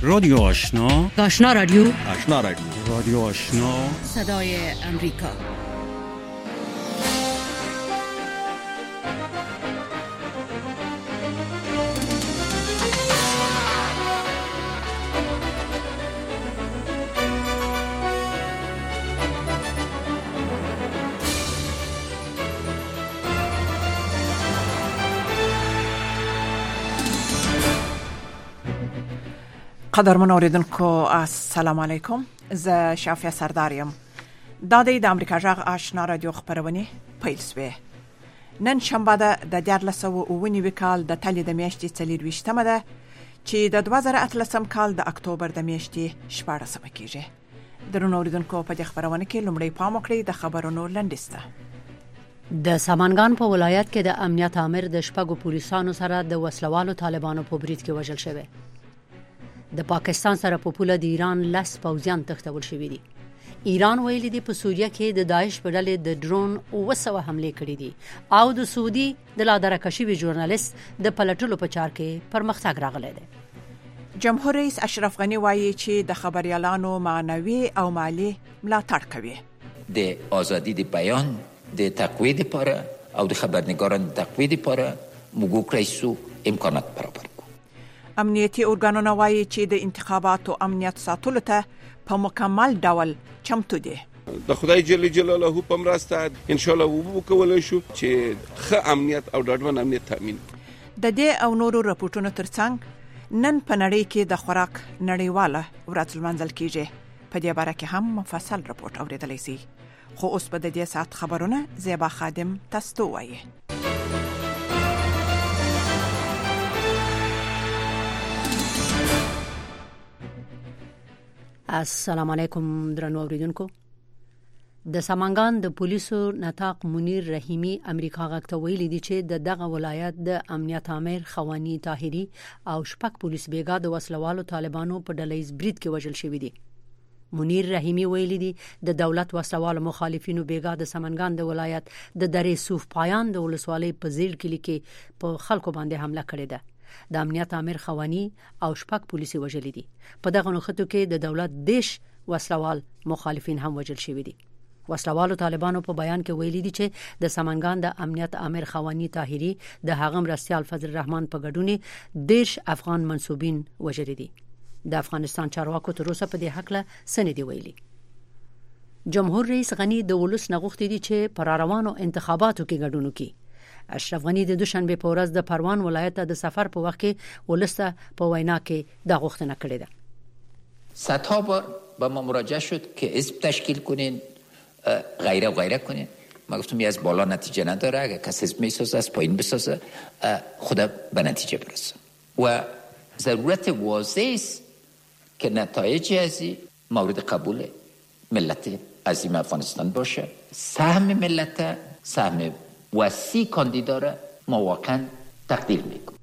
رادیو آشنا، آشنا رادیو، آشنا رادیو، رادیو آشنا، صدای امریکا. قدرمن اوریدونکو السلام علیکم. زه شافیا سرداریم. دا د امریکا جغ آشنا رادیو خبرونه پیل شوه. نن شنبه ده د 2019 کال د تلې د میاشتې 24مه ده چې د 2018 کال د اکتوبر د میاشتې 14مه کېږي. درنو اوریدونکو په دې خبرونه کې لومړی پام وکړئ د خبرونو لنډیسته. د سمنګان په ولایت کې د امنیت امر د شپږو پولیسانو سره د وسلوالو طالبانو په برید کې وژل شوی. د پاکستان سره په پوله د ایران لاس پوځیان تښتول شوی دي. ایران ویلي دی په سوریه کې د داعش په ډلې د ډرون 900 حمله کړې دي او د سعودي د لادرکشي ژورنالیست د پلټلو په چار کې پرمختګ راغلی دی. جمهور رئیس اشرف غنی وایي چې د خبريالانو معنوي او مالی ملاتړ کوي. د ازادي د بیان د تقویت لپاره او د خبرنګارانو د تقویت لپاره موږ کړیسو امکانات برابر. امنیتي ارګانونه وایي چې د انتخاباتو امنیت ساتلو ته په مکمل ډول چمتو دي. د خدای جل جلاله په مرسته ان شاء الله وکولای شو چې ښه امنیت او ډاډمن امنیت تامین. د دې او نورو راپورټونو ترڅنګ نن په نړۍ کې د خوراک نړیواله ورځ لمانځل کیږي. په دې باره کې هم مفصل راپورټ اوریدلای شئ. خو اوس په دې ساعت خبرونه زیبا خادم تاسو وایي. السلام علیکم درنو اوریدونکو. د سمنګان د پولیسو نطاق منیر رحیمی امریکا غاکته ویلي دي چې دغه ولایت د امنیت امر خوانی طاهری او شپږ پولیس بیګا د وسلوالو طالبانو په ډلهیز برید کې وژل شوی دي. منیر رحیمی ویلي دي د دولت وسلوالو مخالفینو بیګا د سمنګان د ولایت د درې صوف پایان د ولسوالۍ په زیل کلی کې په خلکو باندې حمله کړې ده. د امنیت امر خوانی او شپږ پولیسي وژل دي. په دغه نوښتو کې د دولت دیش وسلوال مخالفین هم وژل شوی دي. وسلوالو طالبانو په بیان کې ویلي دي چې د سمنګان د امنیت امر خوانی طاهری د هغه مرستيال فضل الرحمن په ګډون دیش افغان منسوبین وژل دي. د افغانستان چارواکو تر اوسه په دې حق له سند دی ویلي. جمهور رئیس غنی د ولس نغښتي دي چې پر روانو انتخاباتو کې ګډون وکړي. اشرف غنی د دوشنبه په ورځ د پروان ولایت د سفر په وخت کې ولسته په وینا کې د غوښتنه کړې ده. صدها بار به ما مراجعه شد که حزب تشکیل کنین غیره و غیره کنین. ما گفتم از بالا نتیجه نداره، اگر کسی حزب میسازه از پایین بسازه خدا به نتیجه برسه و ضرورت واضح است که نتایج ازی مورد قبول ملت عظیم افغانستان باشه. سهم ملت سهم وسیع کاندیدا را ما واقعا تقدیر میکنیم.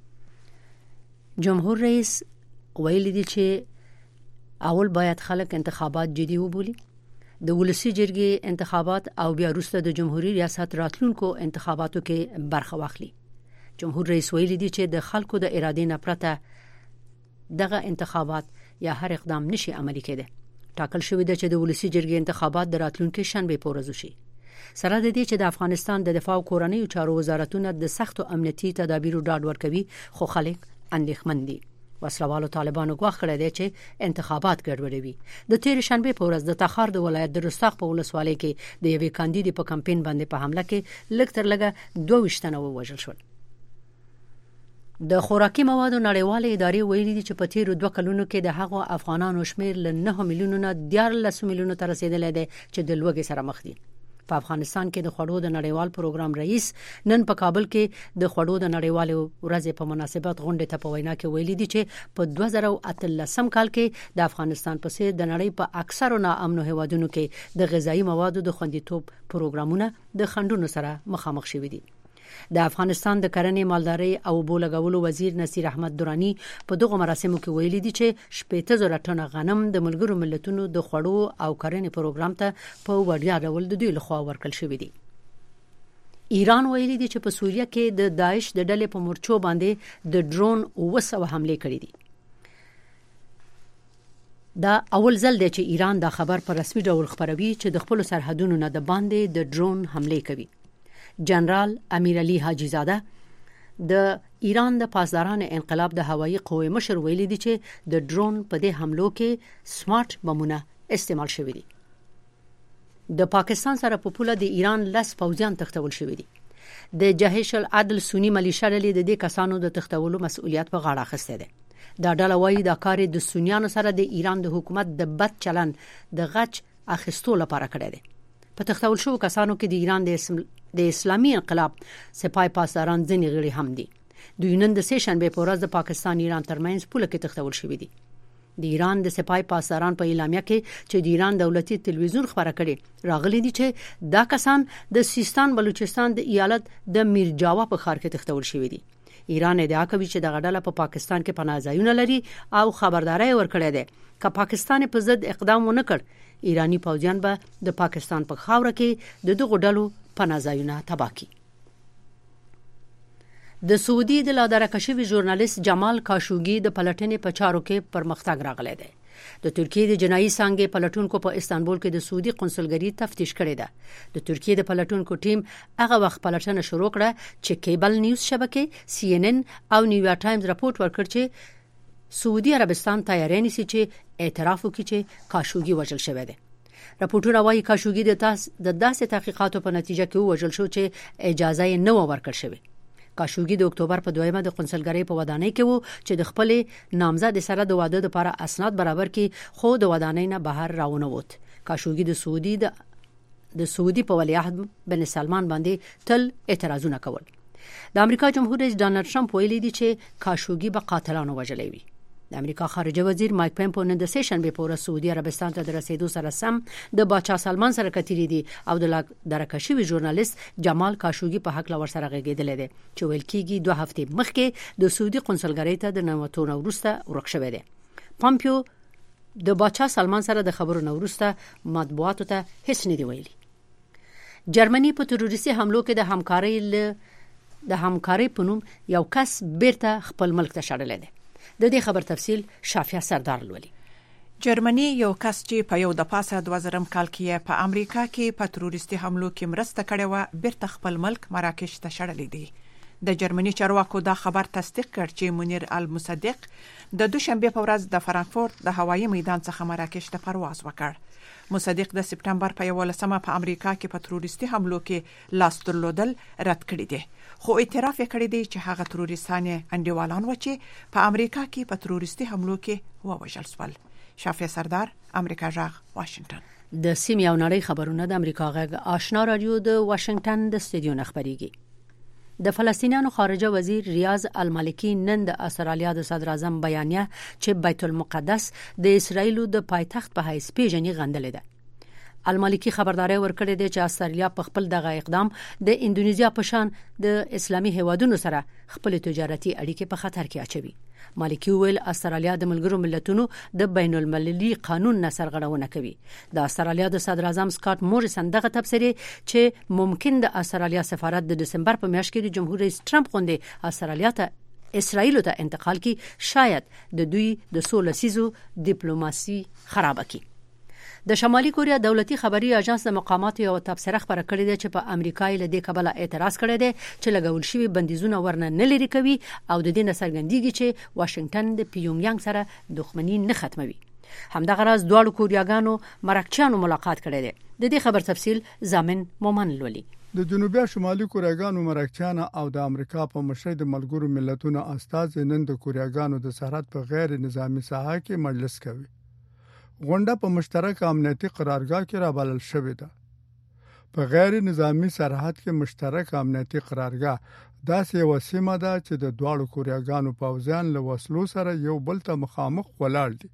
جمهور رئیس ویلي دي چې اول باید خلک انتخابات جدي وبولي. د ولسی جرګې انتخابات او بیا وروسته د جمهوریت ریاست راتلونکو انتخاباتو کې برخه واخلي. جمهور رئیس ویلي دي چې د خلکو د اراده نه پرته دغه انتخابات یا هر اقدام نشي عملي کېده. ټاکل شوی دی چې د ولسی جرګې انتخابات د راتلونکو شنبه په ورځ وشي. سره د دې چې د افغانستان د دفاع او کورنیو چارو وزارتونه د سختو امنیتي تدابیرو ډاډ ورکوي، خو خلک اندېښمن دي. وسلوالو طالبانو غوښ کړی دی چې انتخابات ګډوډوي. د تیر شنبه په ورځ د تخار د ولایت د رستاق په ولسوالۍ کې د یوې کاندیدې په کمپاین باندې په حمله کې لږ تر لږه 22 تنه ووژل شول. د خوراکي موادو نړیواله ادارې ویلي دي چې په تیر 2 کلونو کې د هغو افغانانو شمیر له 9 میلیونو نه 14 میلیونو ته رسیدلی دی چې د لوږې سره مخ دي. په افغانستان کې د خوړو د نړیوال پروګرام رئیس نن په کابل کې د خوړو د نړیوال ورځې په مناسبت غونډه ته په وینا کې ویلي دي چې په 2018 کال کې د افغانستان په څیر د نړۍ په اکثرو ناامنو هیوادونو کې د غذایی موادو د خوندیتوب پروګرامونه د خنډونو سره مخامخ شوي دي. د افغانستان د کرنې، مالدارۍ او بولګولو وزیر نصیر احمد درانی په دغه مراسمو کې ویلي دي چې 80,000 ټنه غنم د ملګرو ملتونو د خوړو او کرنې پروګرام ته په وړیا ډول د دوی لخوا ورکړل شوی دی. ایران ویلي دي چې په سوریه کې د داعش د ډلې په مورچو باندې د ډرون 900 حمله کړې دي. دا اول ځل دی چې ایران دا خبر په رسمي ډول خبروي چې د خپل سرحدونو نه د باندې د ډرون حمله کوي. جنرال امیر علي حاجی زاده د ایران د پاسداران انقلاب د هوایي قوې مشر ویلي دی چې د ډرون په دې حملو کې سمارټ بمونه استعمال شوي دي. د پاکستان سره په پوله د ایران لس پوځیان تختول شوي دي. د جهش العدل سنی ملیشیا ډلې د دې کسانو د تختولو مسؤلیت په غاړه اخیسته ده. دا ډله وايي دا کار د سنیانو سره د ایران د حکومت د بد چلن د غچ اخیستو لپاره کړی دی. په تختول شو کسانو کې د ایران د اسلامي انقلاب سپاه پاسداران ځینې غړي هم دي. دوی نن د سه شنبه په ورځ د پاکستان ایران ترمنځ پوله کې تختول شوي دي. د ایران د سپاه پاسداران په اعلامیه کې چې د ایران دولتي تلویزیون خبره کړي راغلي دي چې دا کسان د سیستان بلوچستان د ایالت د میرجاوا په ښار کې تختول شوي دي. ایران ادعا کوي چې د غډاله په پاکستان کې پناه ځایونه لري او خبرداري ورکړې ده چې پاکستان په ضد اقدام ونه کړ ایرانی پوځیان به د پاکستان په خاوره کې د دغه ډلو پناه ځایونه تباه کړي. د سعودي د لادرکشوي ژورنالیست جمال کاشوګي د پلټنې په چارو کې پرمختګ راغلی دی. د ترکیې د جنایي څانګې پلټونکو په استانبول کې د سعودي قونسلګري تفتیش کړی ده. د ترکیې د پلټونکو ټیم هغه وخت پلټنه شروع کړه چې کیبل نیوز شبکې CNN او نیویارک ټایمز راپورټ ورکړ چې سعودي عربستان تیاری نیسي چې اعتراف وکړي چې کاشوګي وژل شوی دی. راپورټونه وايي کاشوګي د داسې تحقیقاتو په نتیجه کې وژل شو چې اجازه یې نه ورکړل شوې. کاشوګي د اکتوبر په 2مه د قونسلګرۍ په ودانۍ کې وو چې د خپل نامزد سره د واده لپاره اسناد برابر کړي خو د ودانۍ نه بهر راونه ووت. کاشوګي د سعودي په ولیعهد بن سلمان باندې تل اعتراضونه کول. د امریکا جمهور رئیس ډانلډ ټرمپ ویلي دی چې کاشوګي به قاتلانو وژلی وي. د امریکا خارجه وزیر مایک پمپو نن د سه شنبه په ورځ سعودي عربستان ته د رسیدو سره سم د باچا سلمان سره کتیری دي او د درکشوي ژورنالیست جمال کاشوګي په حق لور سره غږیدل دي چې ویل کېږي 2 هفته مخکې د سعودي قونسلګرۍ ته د نوټونو وروسته ورک شوی دی. پمپو د باچا سلمان سره د خبرو وروسته مطبوعاتو ته هیڅ نه دی ویلي. جرمني په تروریستي حملو کې د همکارۍ په نوم یو کس بیرته خپل ملک ته شړلی دی. د دې خبر تفصیل شافیا سردار لولي. جرمني یو کس چې په یو د پاسه 2000 کال کې په امریکا کې په تروریستي حملو کې مرسته کړې و بیرته خپل ملک مراکش ته شړلی دی. د جرمني چارواکو دا خبر تصدیق کړ چې منیر المصدق د دوشنبه په ورځ د فرانکفورت د هوایي میدان څخه مراکش ته پرواز وکړ. مصدق د سپټمبر په 11مه په امریکا کې په تروریستي حملو کې لاس درلودل رد کړی دی خو اعتراف یې کړی دی چې هغه تروریستان انډیوالان و چې په امریکا کې په تروریستي حملو کې ووژل شول. شافیا سردار امریکا جغ واشنگټن. د سیمې او نړۍ خبرونه د امریکا غږ آشنا رادیو د واشنگټن د استودیو نه خبريږي. د فلسطینیانو خارجه وزیر ریاض المالکی نن د استرالیا د صدر اعظم بیانیه چې بیت المقدس د اسرایل د پایتخت په حیث پیژني غندلې ده. المالکی خبرداري ورکړې ده چې استرالیا په خپل دغه اقدام د اندونیزیا په شان د اسلامي هیوادونو سره خپل تجارتي اړیکې په خطر کې اچوي. مالکی ویل استرالیا د ملګرو ملتونو د بین المللي قانون نه سرغړونه کوي. د استرالیا د صدر اعظم سکاټ موریسن دغه تبصره چې ممکن د استرالیا سفارت د دسمبر په میاشت کې د جمهور رئیس ټرمپ غونډه استرالیا ته اسرائیل ته انتقال کی شاید د دوی د سولسیزو ډیپلوماسي خراب کړي. د شمالي کوریا دولتي خبري اژانس د مقاماتو یو تبصره خبره کړې ده چې په امریکای له دې کبله اعتراض کړی دی چې لګول شوی بندیزونه ورنه نه لري کوي او د دې نسرګندېږي چې واشنگټن د پیونګیانګ سره دښمنی نه ختموي. همدغه راز دواړو کوریاګانو مرکچیانو ملاقات کړی دی. د دې خبر تفصیل زامن مومن لولي. د جنوبي شمالي کوریاګانو مرکچیان او د امریکا په مشرۍ د ملګرو ملتونو استاذ نن د کوریاګانو د سرحد په غیر نظامی ساحه کې مجلس کوي. غونډه په مشترک امنیتي قرارګاه کې رابلل شوې ده. په غیر نظامی سرحد کې مشترک امنیتي قرارګاه داسې یو سیمه ده چې د دواړو کوریاګانو پوځیان له وسلو سره یو بل ته مخامخ ولاړ دي.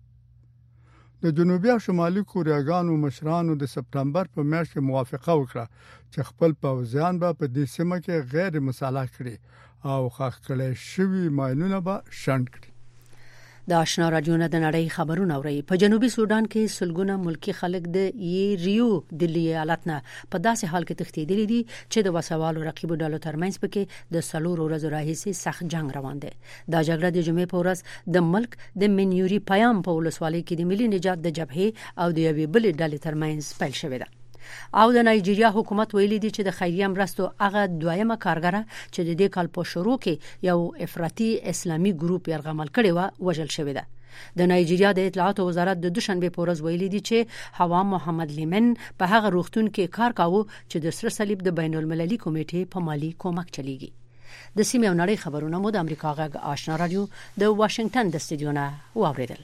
د جنوبي او شمالي کوریاګانو مشرانو د سپټمبر په میاشت کې موافقه وکړه چې خپل پوځیان به په دې سیمه کې غیر مسلح کړي او ښخ کړي شوي ماینونه به شنډ کړي. د آشنا رادیو نه د نړۍ خبرونه اوري. په جنوبي سودان کې سلګونه ملکی خلک د ریو دلی ایالت نه په داسې حال کې تښتیدلي دي چې د وسوالو رقیبو ډلو ترمنځ پکې د 4 ورځو راهیسې سخت جنگ روان دی. دا جګړه د جمعې په ورځ د ملک د منیوري پیام په ولسوالۍ کې د ملي نجات د جبهې او د یوې بلې ډلې ترمنځ پیل شوې ده. او د نایجیریا حکومت ویلي دی چې د خیریه مرستو هغه دویمه کارګره چې د دې کال په شروع کې یو افراطي اسلامي ګروپ یرغمل کړي و وژل شوی ده. د نایجیریا د اطلاعاتو وزارت د دوشنبه په ورځ ویلي دی چې هوا محمد لیمن په هغه روغتون کې کار کاوه چې د سره صلیب د بین المللي کمیټې په مالی کومک چلیږي. د سیمې او نړۍ خبرونه مو د امریکا غږ آشنا رادیو د واشنگټن د استودیو نه واوریدل.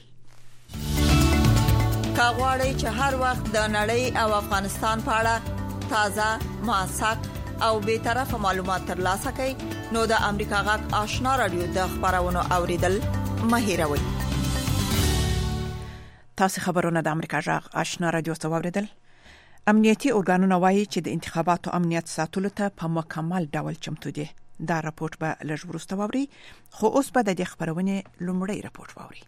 کاغوري چې هر وخت د نړۍ او افغانستان په اړه تازه موثق او به طرفه معلومات ترلاسه کړئ نو د امریکا غږ آشنا رادیو د خبرونو اوریدل مهیروي. تاسو خبرونه د امریکا غږ آشنا رادیو څخه اوریدل. امنیتي اورګانونه وایي چې د انتخاباتو امنیت ساتلو ته په مکمل ډول چمتو دي. دا راپورټ به لږ وروسته واوري، خو اوس به د خبرونه لومړی راپورټ واوري.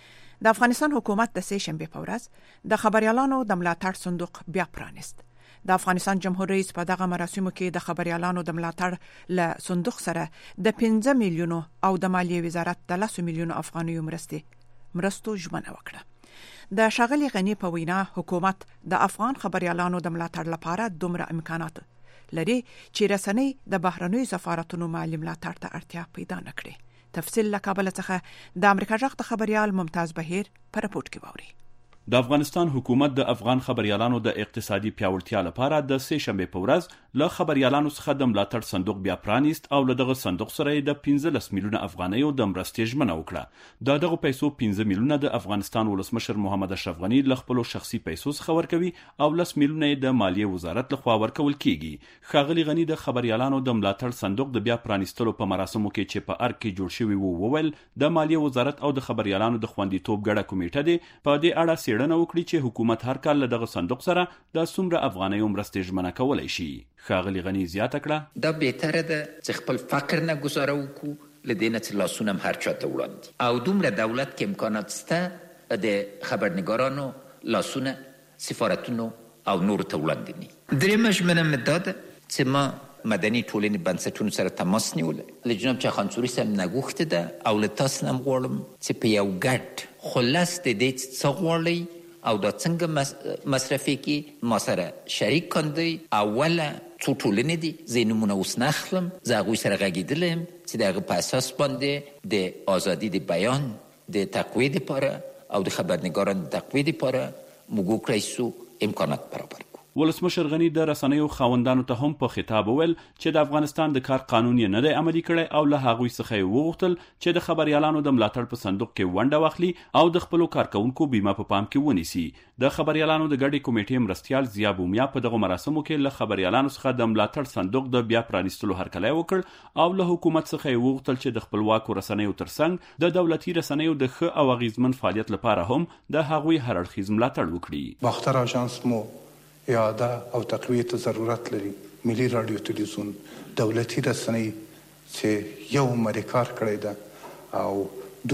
د افغانستان حکومت د سه شنبه په ورځ د خبريالانو د ملاتړ صندوق بیا پرانیست. د افغانستان جمهور رئیس په دغه مراسمو کې د خبريالانو د ملاتړ له صندوق سره د 15 میلیونو او د مالیې وزارت د 10 میلیونو افغانیو مرستو ژمنه وکړه. د شاغلي غنی په وینا حکومت د افغان خبريالانو د ملاتړ لپاره دومره امکانات لري چې رسنۍ د بهرنیو سفارتونو مالی ملاتړ ته اړتیا پیدا نکړي. تفصیل له کابل څخه د امریکا غږ خبريال ممتاز بهیر په راپورټ کې ووري. د افغانستان حکومت د افغان خبريالانو د اقتصادي پیاوړتیا لپاره د سه شنبه په ورځ له خبريالانو څخه د ملاتړ صندوق بیا پرانیست او له دغه صندوق سره د 15 میلیونه افغانیو د مرستې ژمنه وکړه. دغه پیسو 15 میلیونه د افغانستان ولسمشر محمد اشرف غنی له خپل شخصي پیسو څخه ورکوي او 10 میلیونه د مالیې وزارت لخوا ورکول کیږي. خاغلی غنی د خبريالانو د ملاتړ صندوق د بیا پرانیستلو په مراسمو کې چې په ارګ کې جوړ شوی وو وویل د مالیې وزارت او د خبريالانو د خوندیتوب ګډه کمیټه دی په دې اړه څېړنه وکړي چې حکومت هر کال له دغه صندوق سره د څومره افغانیو مرستې ژمنه کولای شي. خاغلی غنی زیاته کړه دا بهتره ده چې خپل فقر نه گزاره وکړو لدینه چې لاسونه هر چاته وړاندې او دومره دولت کې امکانات شته د خبرنګارانو لاسونه سفارتونو او نور ته وړاندې نه. درېمه ژمنه مې دا ده چې ما مدني ټولنې بنسټونو سره تماس نیول. له جناب چاخانچوري سم نغوښته ده او له تاسو نم غواړم چې په یو ګډ خلاص د دې څه غواړي او دا څنګه مصرفي کې ما سره شریک کندي. اوله څو ټولنې دي زینمونه اوس نخلم زغوی سره غږیدلم چې دغه په اساس باندې د ازادي د بیان د تقوید لپاره او د خبرنګارانو د تقوید لپاره موږ کړیسو امکانات برابر. ولسمشر غنی د رسنیو خاوندانو ته هم په خطاب ویل چې د افغانستان د کار قانون نه دی عملي کړی او له هغوی څخه وغوښتل چې د خبريالانو د ملاتړ په صندوق کې ونډه واخلي او د خپل کارکونکو بیمه په پام کې ونیسي. د خبريالانو د ګډي کمیټې مرستيال ضیا بومیا په دغه مراسمو کې له خبريالانو څخه د ملاتړ صندوق د بیا پرانیستلو هرکلی وکړ او له حکومت څخه وغوښتل چې د خپلواکو رسنیو ترڅنګ د دولتي رسنیو د ښه او اغیزمن فعالیت لپاره هم د هغوی هر اړخیز ملاتړ وکړي. باختر اژانس مو اعاده او تقویت ضرورت لري. ملي رادیو تلویزیون دولتي رسنۍ چې یو مریکار کړی ده او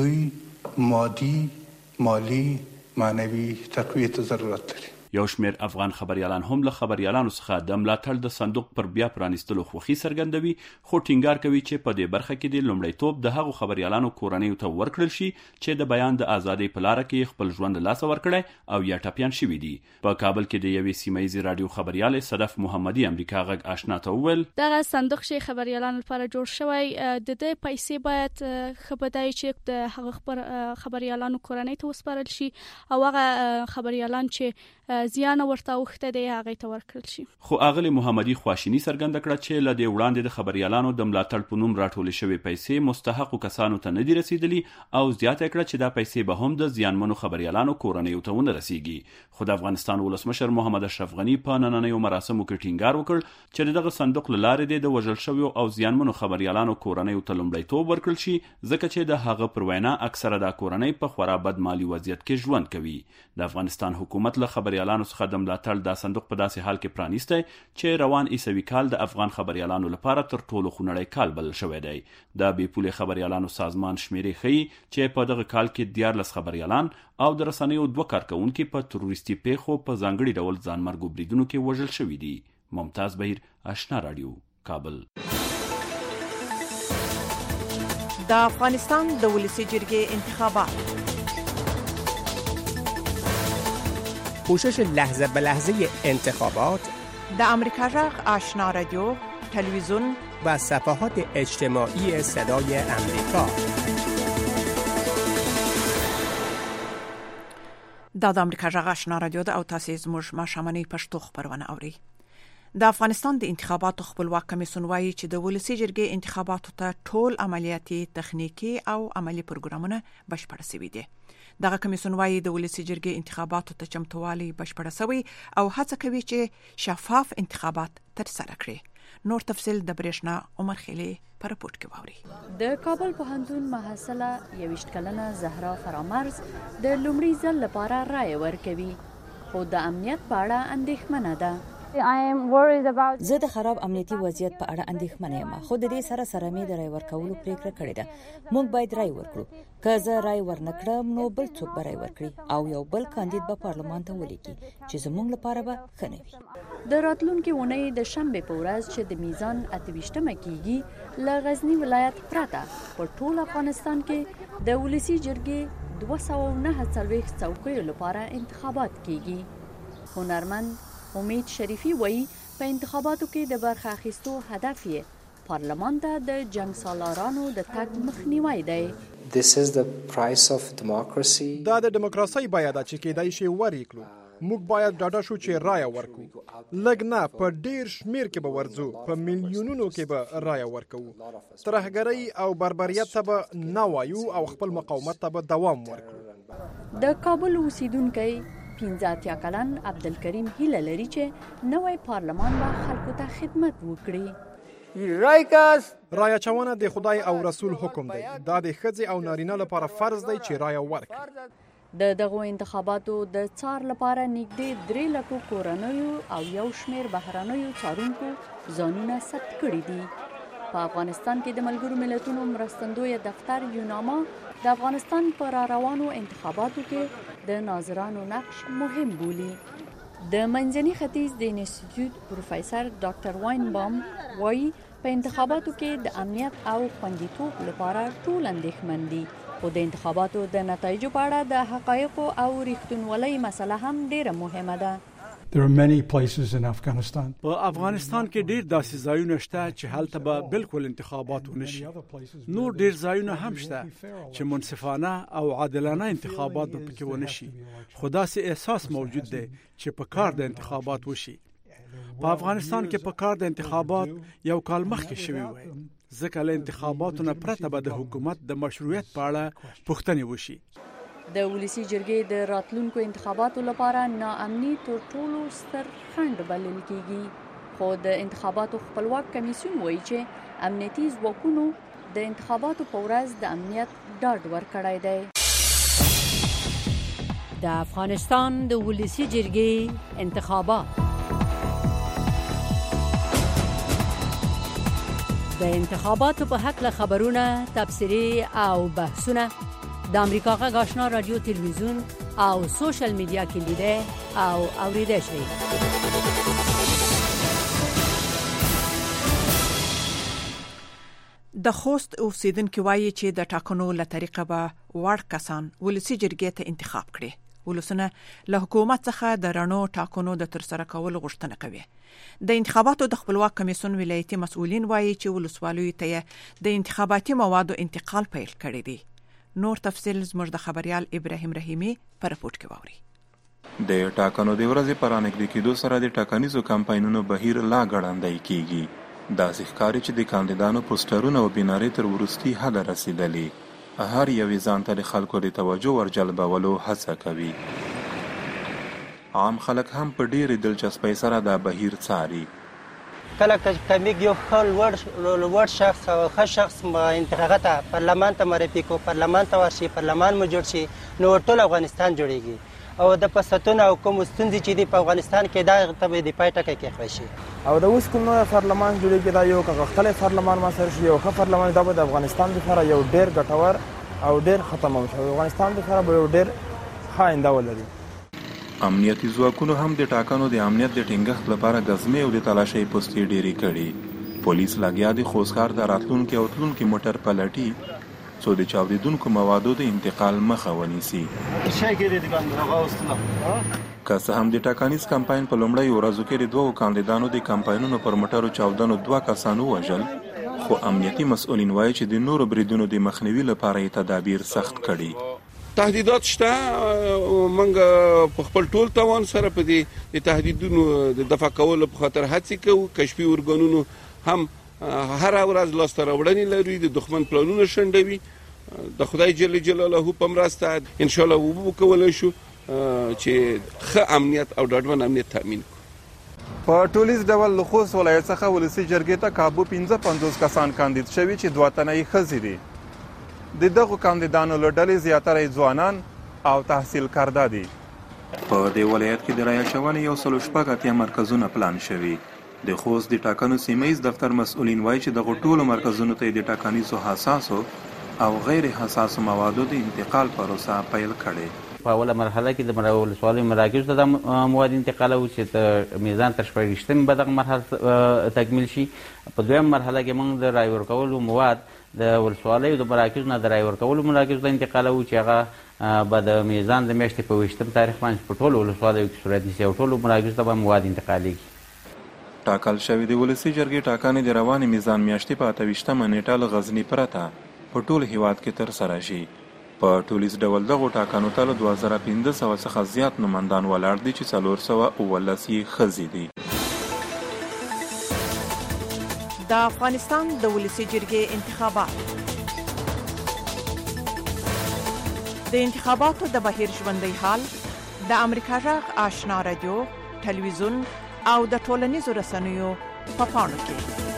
دوی مالی معنوي تقویت ضرورت لري. یو شمیر افغان خبريالان هم له خبريالانو څخه د ملاتړ د صندوق پر بیا پرانیستلو خوښي څرګندوي، خو ټینګار کوي چې په دې برخه کې د لومړیتوب د هغو خبريالانو کورنیو ته ورکړل شي چې د بیان د ازادۍ په لار کې خپل ژوند له لاسه ورکړي او یا ټپيان شوي دي. په کابل کې د یوې سیمایي رادیو خبريال صدف محمدي امریکا غږ آشنا ته وویل دغه صندوق شي خبريالانو لپاره جوړ شوی د دې پیسې باید خبردای چې د هغه خبريالانو کورنۍ ته وسپارل شي او هغه خبريالان چې زیان ورته وخته دی هغه ته ورکړل شي. خو اغلی محمدي خواشینی څرګنده کړه چې ل دې وړاندې د خبريالانو د ملاتړ په نوم راټول شوی پیسې مستحقو کسانو ته نه دي رسیدلي او زیاته کړه چې دا پیسې به هم د زیانمنو خبريالانو کورنیو ته ونه رسیږي. خو د افغانستان ولسمشر محمد اشرف غنی په نننیو مراسمو کې ټینګار وکړ چې دغه صندوق له لارې د وژل شویو او زیانمنو خبريالانو کورنیو ته لومړیتوب ورکړل شي ځکه چې د هغه پر وینا اکثره د کورنۍ په خورا بد مالی وضعیت کې ژوند کوي. د افغانستان حکومت له خبريالانو خبريالانو څخه د ملاتړ د صندوق په داسې حال کې پرانیستی چې روان عیسوي کال د افغان خبريالانو لپاره تر ټولو خونړی کال بلل شوی دی. د بې پولې خبريالانو سازمان شمیرې ښیي چې په دغه کال کې 14 خبريالان او د رسنیو 2 کارکونکي په تروریستي پیښو په ځانګړي ډول ځانمرګو بریدونو کې وژل شوي دي. ممتاز بهیر، آشنا رادیو، کابل. د افغانستان د ولسی جرګې انتخابات، پوشش لحظه به لحظه انتخابات، د امریکا جغ آشنا رادیو، تلویزیون و صفحات اجتماعی صدای امریکا. د امریکا جغ آشنا رادیو د او تاسو زموږ ماشامنۍ پښتو خبرونه اوري. د افغانستان د انتخاباتو خپلواک کمیسیون وایي چې د ولسی جرګې انتخاباتو ته ټول عملیاتي، تخنیکی او عملی پروګرامونه بشپړ شوي دي. دغه کمیسیون وایي د ولسی جرګې انتخاباتو ته چمتووالی بشپړ شوی او هڅه کوي چې شفاف انتخابات ترسره کړي. نور تفصیل د برېښنا عمر خیلی پر رپورت کې واوري. د کابل پوهنتون محصله 21 کلنه زهرا فرامرز د لومړي ځل لپاره رائے ورکوي، خو د امنیت په اړه اندېښمنه ده. زه د خراب امنیتي وضعیت په اړه اندېښمنه یم، خو د دې سره مې د رای ورکولو پریکړه کړې ده. موږ باید رای ورکړو. که زه رای ورنکړم نو بل څوک به رای ورکړي او یو بل کاندید به پارلمان ته ولیکي چې زموږ لپاره به ښه نه وي. د راتلونکي اونۍ د شنبې په ورځ چې د میزان 28مه کیږي له غزنی ولایت پرته په ټول افغانستان کې د ولسی جرګې 249 څوکیو لپاره انتخابات کیږي. هنرمند امید شریفی وایي په انتخاباتو کې د برخه اخیستو هدف یې پارلمان ته د جنگ سالارانو د تګ مخنیوی دی. دا د دیموکراسي بیه ده چې کېدای شي ورکړو. موږ باید ډاډه شو چې رای ورکړو. لږ نه په ډیر شمیر کې به ورځو، په میلیونونو کې به رای ورکړو. ترهګرۍ او بربریت ته به نه وایو او خپل مقاومت ته به دوام ورکړو. د کابل اوسیدونکي 15 کلن عبدالکریم هیله لري چې نوی پارلمان به خلکو ته خدمت وکړي. رای اچونه د خدای او رسول حکم دی. دا د ښځې او نارینه لپاره فرض دی چې رای ورکړي. د دغه انتخاباتو د څار لپاره نږدې 3 لکه کورنیو او یو شمیر بهرنیو څارونکو ځانونه ثبت کړي دي. په افغانستان کې د ملګرو ملتونو مرستندوی دفتر یوناما د افغانستان پر روانو انتخاباتو کې د ناظرانو نقش مهم بولي. د منځني ختیځ د انسټیټیوټ پروفیسور ډاکټر واینبام وایي په انتخاباتو کې د امنیت او خوندیتوب لپاره ټول اندېښمن دي، خو د انتخاباتو د نتایجو په اړه د حقایقو او ریښتینولۍ مسله هم ډیره مهمه ده. There are many places in Afghanistan. په افغانستان کې ډیر داسې ځایونه شته چې هلته به بالکل انتخابات ونشي. نور ډیر ځایونه هم شته چې منصفانه او عادلانه انتخابات به پکې ونشي. خو داسې احساس موجود دی چې په کار د انتخابات وشي. په افغانستان کې په کار د انتخابات یو کال مخکې شوی وای. ځکه له انتخاباتو نه پرته به د حکومت د مشروعیت په اړه پوښتنې وشي. د ولسی جرګې د راتلونکو انتخاباتو لپاره ناامني تر ټولو ستر خنډ بلل کیږي، خو د انتخاباتو خپلواک کمیسیون وایي چې امنیتي ځواکونو د انتخاباتو په ورځ د امنیت ډاډ ورکړی دی. د افغانستان د ولسی جرګې انتخابات، د انتخاباتو په حق له خبرونه، تبصرې او بحثونه د امریکا غږ آشنا رادیو، تلویزیون او سوشل میډیا کې لیدل او اوریدل شي. د خوست اوسیدونکو وایي چې د ټاکنو له طریقه به وړ کسان ولسی جرګې ته انتخاب کړي. ولسونه له حکومت څخه د رڼو ټاکنو د ترسره کولو غوښتنه کوي. د انتخاباتو د خپلواک کمیسیون ولایتي مسؤلین وایي چې ولسوالیو ته د انتخاباتي موادو انتقال پیل کړی دی. نور تفصیل زموږ د خبريال ابراهیم رحیمی پر رپورت کې واوري. د ټاکنو د ورځې پر انګړ کېدو سره د ټاکنیزو کمپاینونو بهیر لا ګړندی کیږي. دا ښکاري چې د کاندیدانو پوسټرونه او بینارې تر وروستي حده رسیدلي. هر یو ځان ته د خلکو د توجه ورجلبولو هڅه کوي. عام خلک هم په ډېرې دلچسپۍ سره دا بهیر څاري. کله کمیږي یو لوړ شخص او ښه شخص انتخابات پارلمان ته معرفي کو، پارلمان ته ورشي، پارلمان مو جوړ شي، نو ټول افغانستان جوړیږي. او د فسادونه او کوم ستونزې چې دي په افغانستان کې دا ته به د پای ټکی کېښوی شي. او د اوس کوم نوی پارلمان جوړېږي دا یو که غښتلی پارلمان محصر شي یو ښه پارلمان دا به د افغانستان لپاره یو ډېر ګټور او ډېر ختمه شي. افغانستان لپاره به یو ډېر ښه آینده ولري. امنیتي ځواکونو هم د ټاکنو د امنیت د ټینګښت لپاره ګزمې او د تلاشۍ پوستې ډېرې کړي. پولیس لګیا دي خوځښار ته راتلونکي او تلونکي موټر پلټي څو د چاودېدونکو موادو د انتقال مخه ونیسي. که څه هم د ټاکنیز کمپاین په لومړۍ ورځو کې د 2 کاندیدانو د کمپاینونو پر موټرو چاودنو 2 کسان ووژل، خو امنیتي مسؤلین وایي چې د نورو بریدونو د مخنیوي لپاره یې تدابیر سخت کړي. تهدیدات شته، موږ په خپل ټول توان سره په دې تهدیدونو د دفع کولو په خاطر هڅې کوو. کشفي ارګانونو هم هر ورځ لاسته راوړنې لري، د دښمن پلانونه شنډوي. د خدای جل جلاله په مرسته ان شاء الله وکولای شو چې ښه امنیت او ډاډمن امنیت تامین کړو. په ټولیز ډول له خوست ولایت څخه ولسي جرګې ته کابو 55 کسان کاندید شوي چې 2 تنه یې ښځې دي. د دغو کاندیدانو له ډلې زیاتره ځوانان او تحصیل کرده دي. په دې ولایت کې د رایه اچونې 180 مرکزونه پلان شوي. د خوست د ټاکنو سیمه ییز دفتر مسؤلین وایي چې دغو ټولو مرکزونو ته د ټاکنیزو حساسو او غیر حساسو موادو د انتقال پروسه پیل کړې. په اوله مرحله کې د ولسوالۍ مراکزو ته د مواد انتقالوو چې میزان تر 26 به دغه مرحله تکمیل شي. په دویم مرحله کې موږ د رای ورکولو مواد د ولسوالیو د مراکزو نه د رای ورکولو مراکزو ته انتقالوو چې هغه به د میزان د میاشتې په 20 تاریخ باندې په ټولو ولسوالیو کې صورت نیسي او ټولو مراکزو ته به مواد انتقالیږي. ټاکل شوې د ولسي جرګې ټاکنې د روانې میزان میاشتې په 28مه نیټه له غزني پرته په ټول هیواد کې ترسره شي. په ټولیز ډول دغو ټاکنو ته له 2500 څخه زیات نومندان ولاړ دي چې 419 یې ښځې دي. د افغانستان د ولسي جرګې انتخابات. د انتخاباتو د بهیر ژوندی حال د امریکا غږ آشنا رادیو، ټلویزیون او د ټولنیزو رسنیو په پاڼو کې.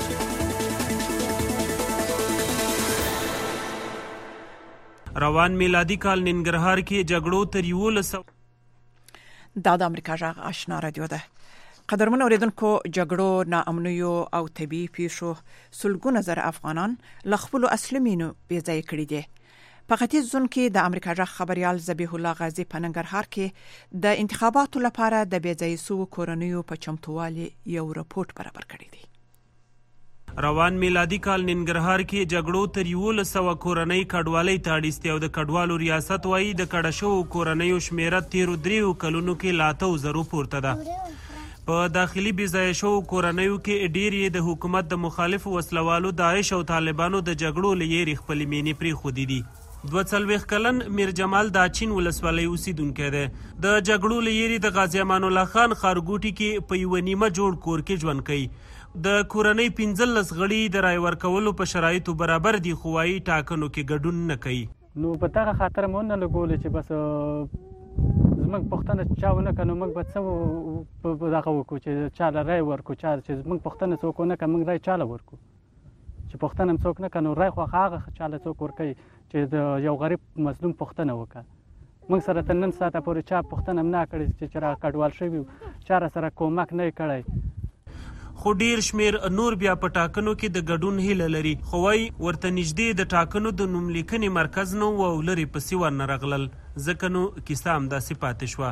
روان میلادي کال ننګرهار کې جګړو تر 1100 دا د امریکا غږ آشنا رادیو ده. قدرمن اوریدونکو، جګړو، ناامنیو او طبي پیښو سلګونه زره افغانان له خپل اصلي مینو بې ځای کړي دي. په ختیځ زون کې د امریکا غږ خبريال ذبیح الله غازی په ننګرهار کې د انتخاباتو لپاره د بې ځای سو کورنیو په چمتووالي یو رپورت برابر کړی دی. روان میلادي کال ننګرهار کې جګړو تر 1100 کورنۍ کډوالۍ ته اړیستې او د کډوالو ریاست وایي د کډه شوو کورنیو شمیره تیرو 3 کلونو کې لا 3,000 پورته ده. په داخلي بېځایه شوو کورنیو کې ډېر یې د حکومت د مخالفو وسلوالو داعش او طالبانو د جګړو له یېرې خپلې مینې پرېښودې دي. 42 کلن میر جمال د اچین ولسوالۍ اوسیدونکی دی. د جګړو له یېرې د غازي امان الله خان ښارګوټي کې په یوه نیمه جوړ کور کې ژوند کوي. د کورنۍ 15 غړي د رای ورکولو په شرایطو برابر دي، خو وايي ټاکنو کې ګډون نه کوي. نو په دغه خاطر مو نه لګولې چې بس زموږ پښتنه چا ونه کنو موږ به څه دغه وکړو چې چا له رای ورکړو، چا چې زموږ پښتنه څوک ونه کړه موږ رای چاله ورکړو، چې پښتنه هم څوک نه کړه نو رای خو هغه چاله څوک ورکوي چې د یو غریب مظلوم پښتنه وکړه. موږ سره تر نن ساعته پورې چا پښتنه هم نه کړې چې را کډوال شوي چا سره کومک نه کړی. خو ډیر شمیر نور بیا په ټاکنو کې د ګډون هیله لري، خو وايي ورته نږدې د ټاکنو د نوملیکنې مرکز نه و او لرې پسې ورنه رغلل، ځکه نو کیسه همداسې پاتې شوه.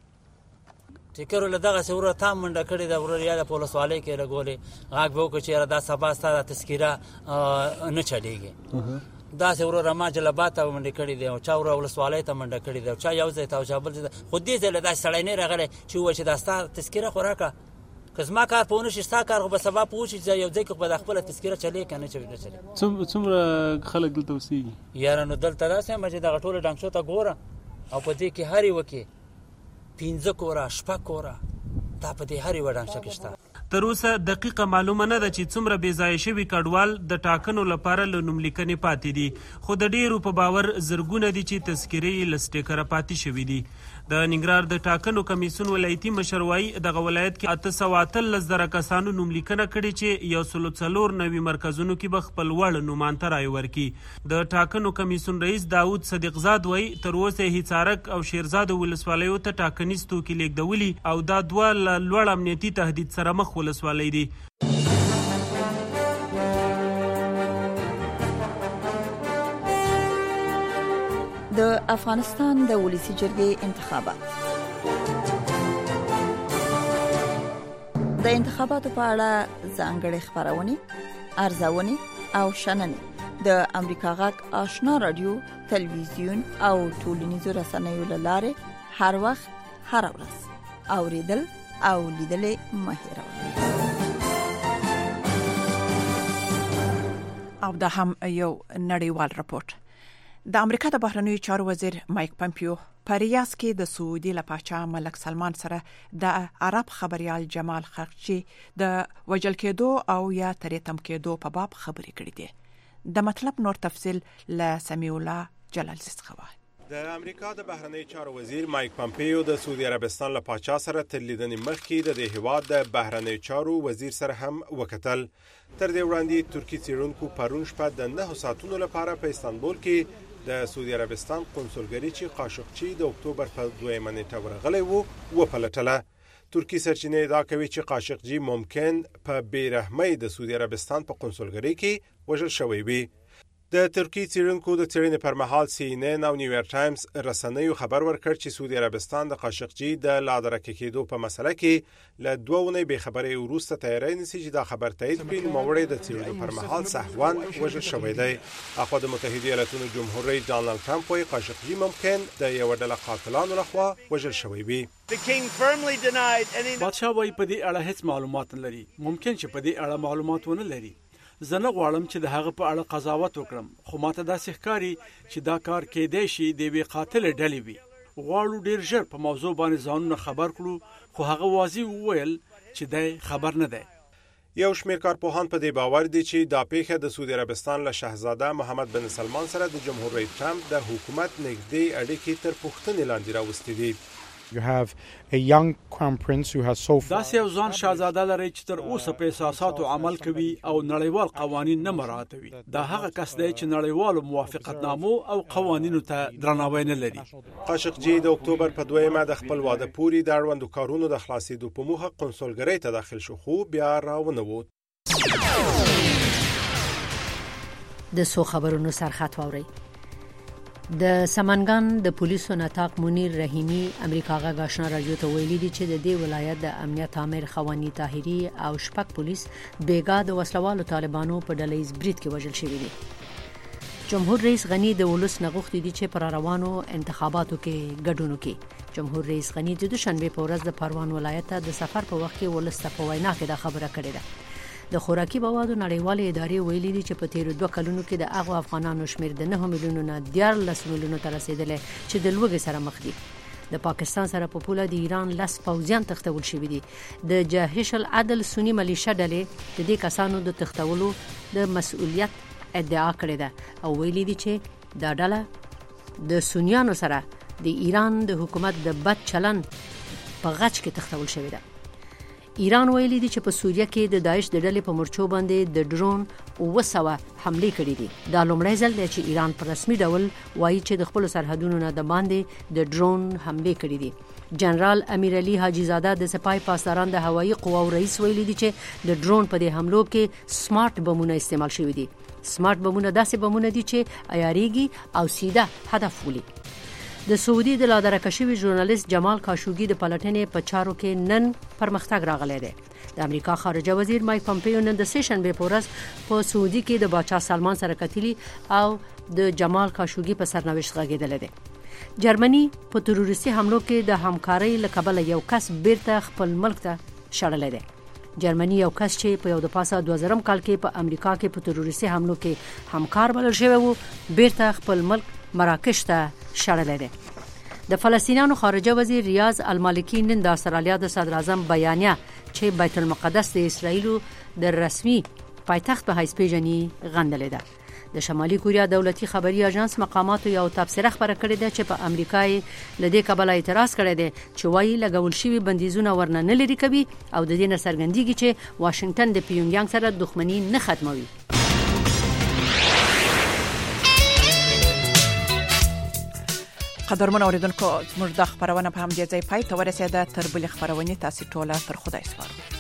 ټیکر له دغسې وروره تا منډه کړې ده ورور یا د په ولسوالۍ کې لګولې غږ به وکړو چې یاره دا سبا ستا دا تذکیره نه چلېږي. داسې وروره ما جلبات ته منډې کړې دي او چا وروره ولسوالۍ ته منډه کړې ده او چا یو ځای ته او چا بل ځای ته، خو دې ځای له داسې سړی نه راغلی چې ووایي چې دا ستا تذکیره خو راکړه. که زما کار په ونه شي ستا کار خو به سبا په وشي چې یو ځای کې خو به د خپله تذکیره چلې که نه چلې. څومره خلک دلته اوسېږي؟ یاره نو دلته داسې یم چې دغه ټولو ډنګسو ته ګوره او په دې کې هر یوه کې 15 کوره 6 کوره دا په دې هر یوه ډنګشه کې شته. تر اوسه دقیقه معلومه نه ده چې څومره بې ځایه شوي کډوال د ټاکنو لپاره له نوملیکنې پاتې دي، خو د ډیرو په باور زرګونه دي چې تذکرې یې له سټیکره پاتې شوي دي. د ننګرهار د ټاکنو کمیسیون ولایتي مشر وایي دغه ولایت کې 813 کسانو نوملیکنه کړې چې 194 مرکزونو کې به خپل وړ نومانته رایې ورکړي. د ټاکنو کمیسیون رئیس داود صدیق زاد وایي تر اوسه هیڅارک او شیرزاد ولسوالیو ته ټاکنیز توکي لیږدولي او دا دوه له لوړ امنیتي تهدید سره مخ ولسوالۍ دي. د افغانستان د ولسی جرګې انتخابات. د انتخاباتو په اړه ځانګړي خبرونه، ارزونه او شننې د امریکا غږ آشنا رادیو، تلویزیون او ټولنیزو رسنیو له لارې هر وخت هر ورځ اوریدل او لیدل مه هېروئ. او دا هم یو نړیوال راپورټ. د امریکا د بهرنیو چارو وزیر مایک پمپیو په ریاض کې د سعودي لپاچا ملک سلمان سره د عرب خبريال جمال خاشقجي د وجل کېدو او یا تریتم کېدو په باب خبرې کړې دي. د مطلب نور تفصیل له سمیع الله جلال څخه. د امریکا د بهرنیو چارو وزیر مایک پمپیو د سعودي عربستان لپاچا سره تر لیدنې مخکې د هیواد د بهرنیو چارو وزیر سره هم وکتل. تر دې وړاندې ترکی څیړونکو پرون شپه د 9 ساعتونو لپاره په استانبول کې د سعودي عربستان قونسلګری چې خاشقجي د اکتوبر په 2 نیټه ورغلی وو وپلټله. ترکی سرچینې ادعا کوي چې خاشقجي ممکن په بیرحمۍ د سعودي عربستان په قونسلګری کې وژل شوی وي. د ترکی څیړونکو د څېړنې پر مهال CNN او نیویارک ټایمز رسنیو خبر ورکړ چې سعودي عربستان د خاشقجي د لادرکه کېدو په مسله کې له 2 ونې به خبرې وروسته تیاری نیسي چې دا خبر تایید کړي. نوموړی د څېړنې پر مهال سهوان وژل شوی دی. اخو د متحده ایالاتونو جمهور رئیس ډانلډ ټرمپ وايي خاشقجي ممکن د یو ډله قاتلانو لخوا وژل شوی وي. بادشاه وايي په دې اړه هیڅ معلومات نه لري. ممکن چې په دې اړه معلومات ونه لري. زه نه غواړم چې د هغه په اړه قضاوت وکړم، خو ماته داسې ښکاري چې دا کار کېدای شي د یوې قاتل ډلې وي. غواړو ډیر ژر په موضوع باندې ځانونه خبر کړو، خو هغه واضح وویل چې دی خبر نه دی. یو شمېر کارپوهان په دې باور دي چې دا پیښه د سعودي عربستان له شاهزاده محمد بن سلمان سره د جمهور رئیس ټرمپ د حکومت نږدې اړیکې تر پوښتنې لاندې راوستې دي. You have a young crown prince who has so far داسې یو ځوان شاهزاده لري چې تر اوسه په احساساتو عمل کوي او نړیوال قوانین نه مراعاتوي. دا هغه کس دی چې نړیوالو موافقتنامو او قوانینو ته درناوی نه لري. خاشقجي د اکتوبر په 2 د خپل واده پوري د اړوندو کارونو د خلاصېدو په موخه قونسلګری ته داخل شو، خو بیا راونه ووت. د سو خبرونو سرخط واوري. د سمنګان د پولیسو نطاق منیر رحیمی امریکا غږ آشنا رادیو ته ویلي دي چې د دې ولایت د امنیت عامر خوانی طاهری او شپږ پولیس بیګا د وسلوالو طالبانو په ډلهیز برید کې وژل شوي دي. جمهور رئیس غنی د ولس نغښتي دي چې پر روانو انتخاباتو کې ګډون وکړي. جمهور رئیس غنی د دوشنبه په ورځ د پروان ولایت ته د سفر په وخت کې ولس ته په وینا کې دا خبره کړې ده. د خوراکي موادو نړیوالې ادارې ویلي دي چې په تیر 2 کلونو کې د هغو افغانانو شمیر د 9 میلیونو نه 14 میلیونو ته رسیدلی چې د لوږې سره مخ دي. د پاکستان سره په پوله د ایران لس پوځیان تښتول شوي دي. د جهش العدل سنی ملیشه ډلې د دې کسانو د تښتولو د مسؤلیت ادعا کړې ده او ویلي دي چې دا ډله د سنیانو سره د ایران د حکومت د بد چلن په غچ کې تښتول شوی ده. ایران ویلي دي چې په سوریه کې د داعش د ډلې په مرچو باندې د ډرون 200 حمله کړې دي. دا لومړی ځل دی چې ایران په رسمي ډول وایي چې د خپل سرحدونو نه د باندې د ډرون حمله کړې دي. جنرال امیر علي حاجی زاده د سپاه پاسداران د هوایي قواو رئیس ویلي دي چې د ډرون په دې حملو کې سمارټ بمونه استعمال شوي دي. سمارټ بمونه داسې بمونه دي چې عیاریږي او سیده هدف ولي. د سعودي د لادرکه شوي ژورنالیست جمال خاشقجي د پلټنې په چارو کې نن پرمختګ راغلی دی. د امریکا خارجه وزیر مایک پمپیو نن د سیشنبه په ورځ په سعودي کې د باچا سلمان سره کتلی او د جمال خاشقجي په سرنوشت غږیدل دي. جرمني په تروریستي حملو کې د همکارۍ لکبل یو کس بیرته خپل ملک ته شړل دي. جرمني یو کس چې په یو د پاسه 2000 کال کې په امریکا کې په تروریستي حملو کې همکار بلل شوی وو بیرته خپل ملک مراکش ته شړل دي. د فلسطینیانو خارجه وزیر ریاض المالکی نن د استرالیا د صدر اعظم بیانیه چې بیت المقدس د اسرایل د رسمي پایتخت په حیث پیژني غندلې ده. د شمالي کوریا دولتي خبري اژانس مقاماتو یو تبصره خبره کړې ده چې په امریکا یې لدې کبل اعتراض کړی دی چې وايي لګول شوی بندیزونه ورنه نه لري کوي او د دې نڅرګندېږي چې واشنگټن د پیونګیانګ سره دښمنی نه ختموي. قدرمن اوریدونکو زموږ د خبرونه په همدې ځای پای ته ورسېده. تر بلې خبرونه تاسو ټول پر خدای سپارو.